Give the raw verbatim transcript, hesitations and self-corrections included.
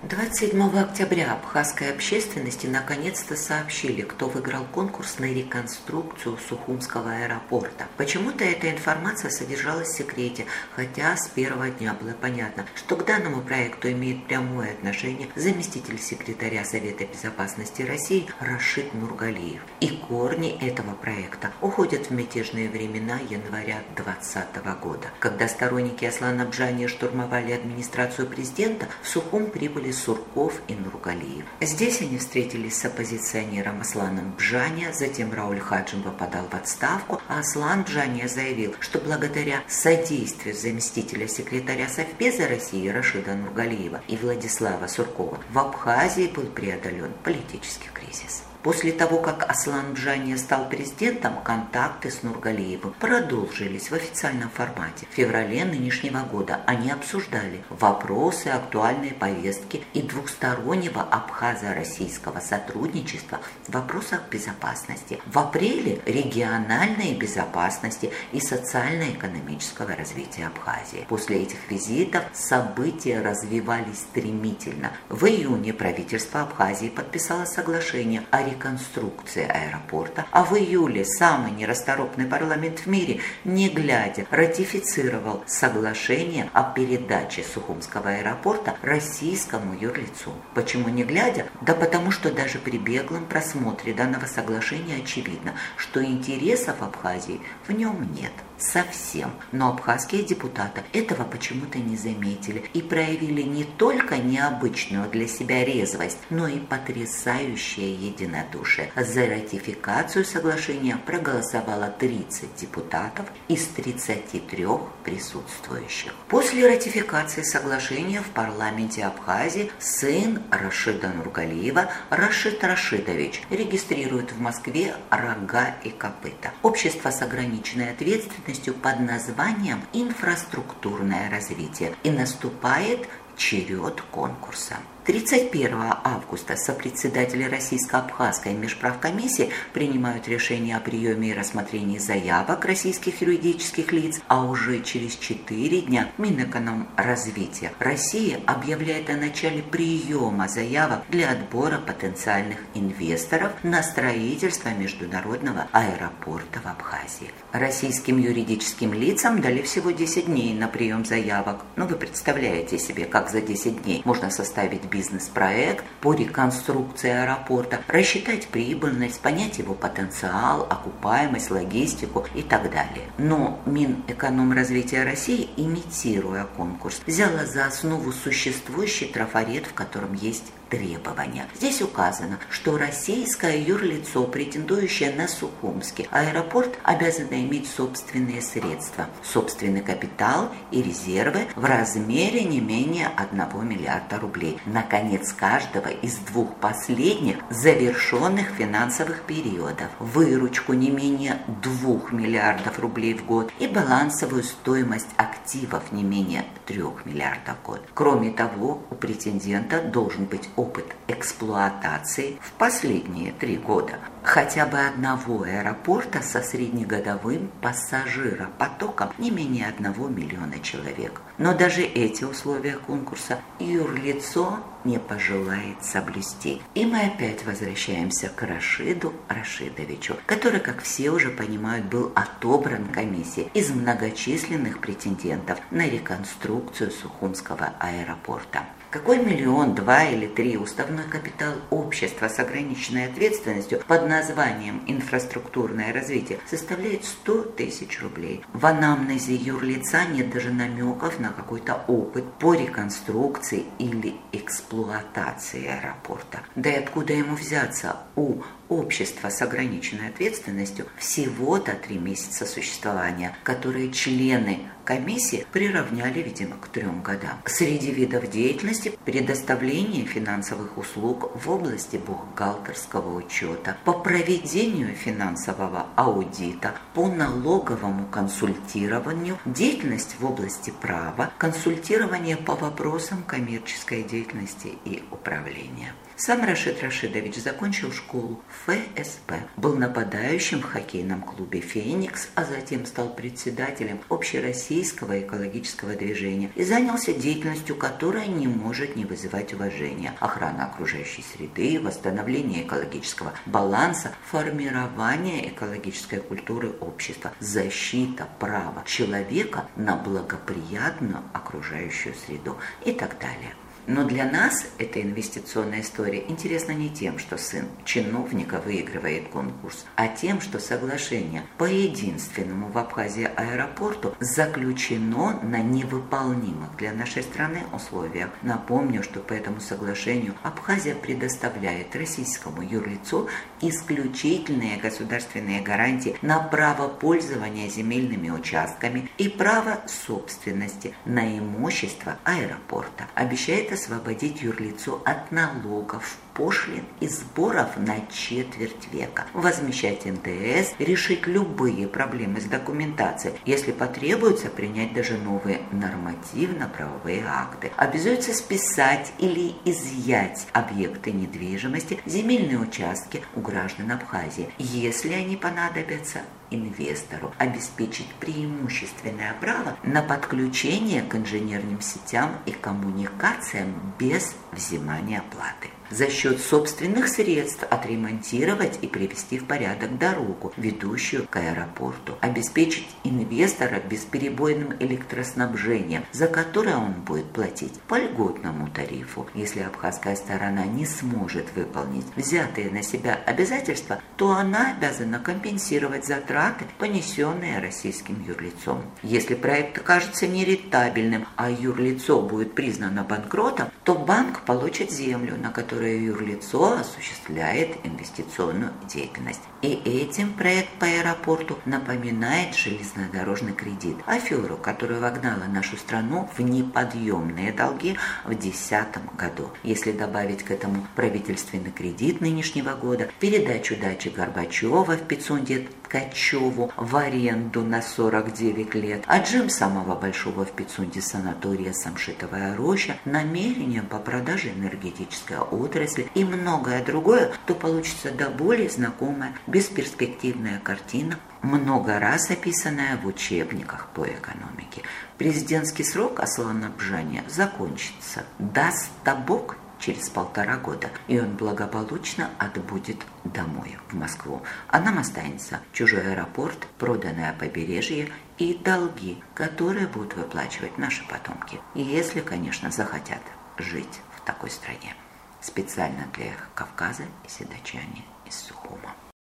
двадцать седьмого октября абхазской общественности наконец-то сообщили, кто выиграл конкурс на реконструкцию Сухумского аэропорта. Почему-то эта информация содержалась в секрете, хотя с первого дня было понятно, что к данному проекту имеет прямое отношение заместитель секретаря Совета безопасности России Рашид Нургалиев. И корни этого проекта уходят в мятежные времена января двадцатого года, когда сторонники Аслана Бжания штурмовали администрацию президента. В Сухум прибыли Сурков и Нургалиев. Здесь они встретились с оппозиционером Асланом Бжания, затем Рауль Хаджимова подал в отставку, а Аслан Бжания заявил, что благодаря содействию заместителя секретаря Совбеза России Рашида Нургалиева и Владислава Суркова в Абхазии был преодолен политический кризис. После того, как Аслан Бжания стал президентом, контакты с Нургалиевым продолжились в официальном формате. В феврале нынешнего года они обсуждали вопросы актуальной повестки и двухстороннего абхазо-российского сотрудничества в вопросах безопасности. В апреле региональной безопасности и социально-экономического развития Абхазии. После этих визитов события развивались стремительно. В июне правительство Абхазии подписало соглашение о реконструкции аэропорта, а в июле самый нерасторопный парламент в мире, не глядя, ратифицировал соглашение о передаче Сухумского аэропорта российскому юрлицу. Почему не глядя? Да потому что даже при беглом просмотре данного соглашения очевидно, что интересов Абхазии в нем нет. Совсем. Но абхазские депутаты этого почему-то не заметили и проявили не только необычную для себя резвость, но и потрясающее единодушие. За ратификацию соглашения проголосовало тридцать депутатов из тридцати трёх присутствующих. После ратификации соглашения в парламенте Абхазии сын Рашида Нургалиева, Рашид Рашидович, регистрирует в Москве «Рога и копыта» – общество с ограниченной ответственностью под названием «Инфраструктурное развитие», и наступает черед конкурса. тридцать первого августа сопредседатели Российско-Абхазской межправкомиссии принимают решение о приеме и рассмотрении заявок российских юридических лиц, а уже через четыре дня Минэкономразвития России объявляет о начале приема заявок для отбора потенциальных инвесторов на строительство международного аэропорта в Абхазии. Российским юридическим лицам дали всего десять дней на прием заявок. Но вы представляете себе, как за десять дней можно составить бизнес бизнес-проект по реконструкции аэропорта, рассчитать прибыльность, понять его потенциал, окупаемость, логистику и так далее. Но Минэкономразвития России, имитируя конкурс, взяла за основу существующий трафарет, в котором есть требования. Здесь указано, что российское юрлицо, претендующее на Сухумский аэропорт, обязано иметь собственные средства, собственный капитал и резервы в размере не менее одного миллиарда рублей. Наконец, каждого из двух последних завершенных финансовых периодов, выручку не менее двух миллиардов рублей в год и балансовую стоимость активов не менее трех миллиардов в год. Кроме того, у претендента должен быть опыт эксплуатации в последние три года хотя бы одного аэропорта со среднегодовым пассажиропотоком не менее одного миллиона человек. Но даже эти условия конкурса юрлицо не пожелает соблюсти. И мы опять возвращаемся к Рашиду Рашидовичу, который, как все уже понимают, был отобран комиссией из многочисленных претендентов на реконструкцию Сухумского аэропорта. Какой миллион, два или три уставной капитал общества с ограниченной ответственностью под названием «Инфраструктурное развитие» составляет сто тысяч рублей. В анамнезе юрлица нет даже намеков на какой-то опыт по реконструкции или эксплуатации аэропорта. Да и откуда ему взяться у общества с ограниченной ответственностью всего-то три месяца существования, которые члены комиссии приравняли, видимо, к трем годам. Среди видов деятельности предоставление финансовых услуг в области бухгалтерского учета, по проведению финансового аудита, по налоговому консультированию, деятельность в области права, консультирование по вопросам коммерческой деятельности и управления. Сам Рашид Рашидович закончил школу эф эс бэ. Был нападающим в хоккейном клубе «Феникс», а затем стал председателем общероссийского экологического движения и занялся деятельностью, которая не может не вызывать уважения. Охрана окружающей среды, восстановление экологического баланса, формирование экологической культуры общества, защита права человека на благоприятную окружающую среду и так далее. Но для нас эта инвестиционная история интересна не тем, что сын чиновника выигрывает конкурс, а тем, что соглашение по единственному в Абхазии аэропорту заключено на невыполнимых для нашей страны условиях. Напомню, что по этому соглашению Абхазия предоставляет российскому юрлицу исключительные государственные гарантии на право пользования земельными участками и право собственности на имущество аэропорта. Обещает освободить юрлицо от налогов, пошлин и сборов на четверть века, возмещать эн дэ эс, решить любые проблемы с документацией, если потребуется принять даже новые нормативно-правовые акты, обязуется списать или изъять объекты недвижимости, земельные участки у граждан Абхазии, если они понадобятся инвестору, обеспечить преимущественное право на подключение к инженерным сетям и коммуникациям без взимания платы. За счет собственных средств отремонтировать и привести в порядок дорогу, ведущую к аэропорту, обеспечить инвестора бесперебойным электроснабжением, за которое он будет платить по льготному тарифу. Если абхазская сторона не сможет выполнить взятые на себя обязательства, то она обязана компенсировать затраты, понесенные российским юрлицом. Если проект окажется нерентабельным, а юрлицо будет признано банкротом, то банк получит землю, на которой юрлицо осуществляет инвестиционную деятельность. И этим проект по аэропорту напоминает железнодорожный кредит, аферу, которая вогнала нашу страну в неподъемные долги в две тысячи десятом году. Если добавить к этому правительственный кредит нынешнего года, передачу дачи Горбачева в Пицунде Ткачеву в аренду на сорок девять лет, отжим самого большого в Пицунде санатория Самшитовая роща, намерения по продаже энергетической отрасли и многое другое, то получится до боли знакомая бесперспективная картина, много раз описанная в учебниках по экономике. Президентский срок Аслана Бжани закончится, даст Бог, через полтора года, и он благополучно отбудет домой, в Москву. А нам останется чужой аэропорт, проданное побережье и долги, которые будут выплачивать наши потомки. И если, конечно, захотят жить в такой стране. Специально для Кавказа и седочане из Сухума.